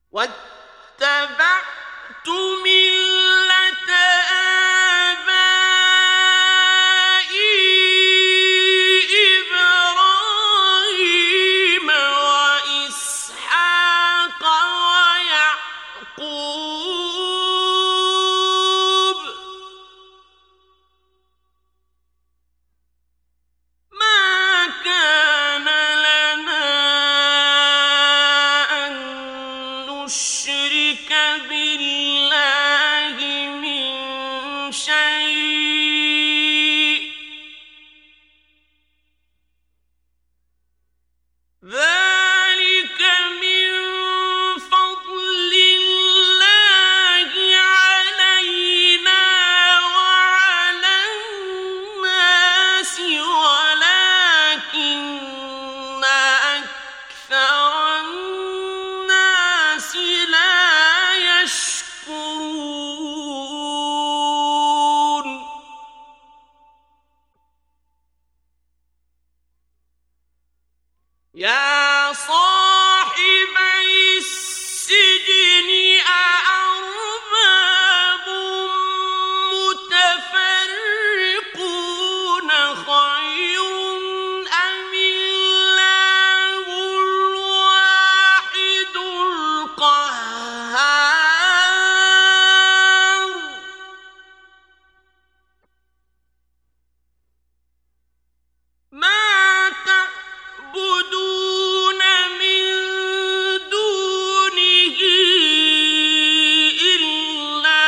واتبعت ملة آبائي إبراهيم وإسحاق ويعقوب ما كان لنا أن نشرك بالله من شيء ذلك من فضل الله علينا وعلى الناس ولكن أكثر الناس لا يشكرون يا صاحبي السجن أأرباب متفرقون خير أم الله الواحد القهار ما تعبدون من دونه إلا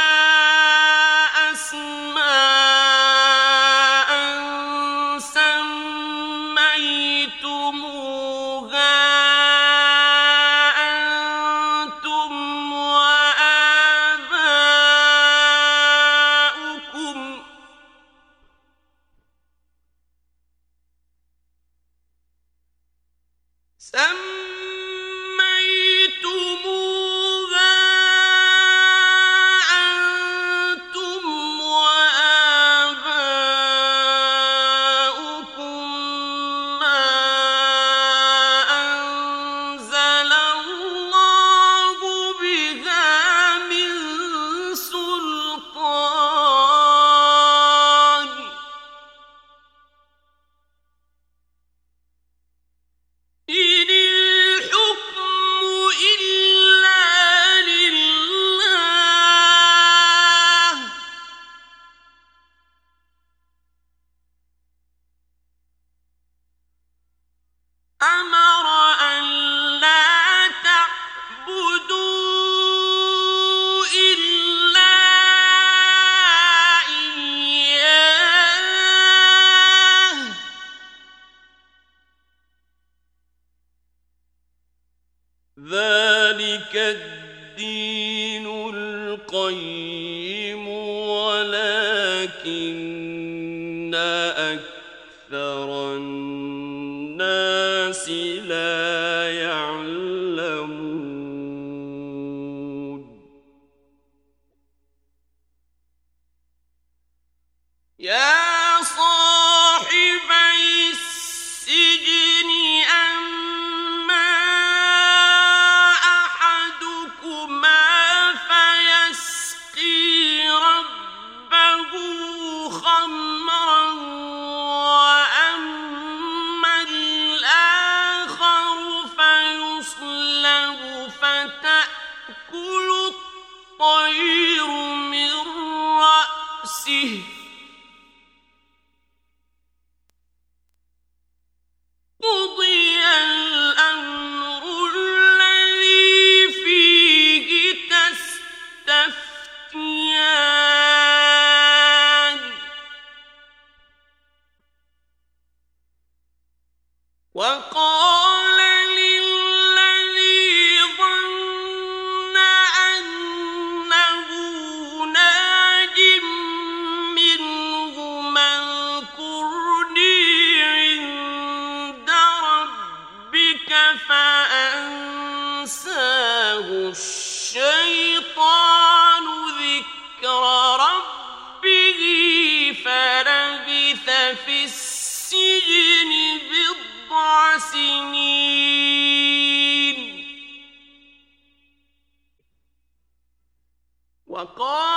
أسماء سميتموها أنتم وآباؤكم ما أنزل الله بها من سلطان إن الحكم إلا لله أمر أن لا تعبدوا إلا إياه ذلك الدين القيم ولكن أكثر الناس لا يعلمون يا صاحبي السجن أما أحدكما فيسقي ربه خمرا وأما الآخر فيصلب فتأكل الطير من رأسه قضي الأمر الذي فيه تستفتيان وقال للذي ظن أنه ناج منهما اذكرني عند ربك فأنساه الشيطان ذكر ربه فلبث في السجن بضع سنين فقال